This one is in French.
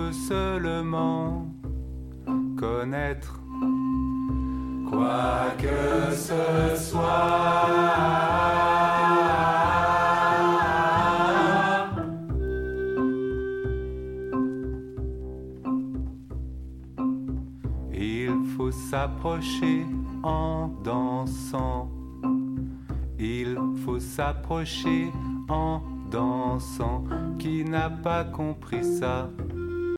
peut seulement connaître quoi que ce soit. Il faut s'approcher en dansant. Il faut s'approcher en dansant. Qui n'a pas compris ça?